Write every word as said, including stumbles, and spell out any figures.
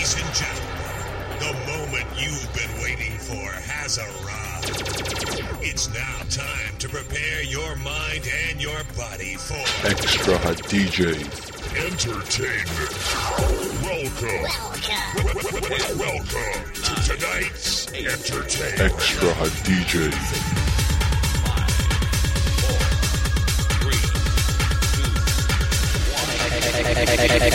Ladies and gentlemen, the moment you've been waiting for has arrived. It's now time to prepare your mind and your body for Extra Hot D Js. Entertainment. Welcome. Welcome. Welcome to tonight's entertainment. Extra Hot D Js. Hey, hey, hey, hey, hey, hey,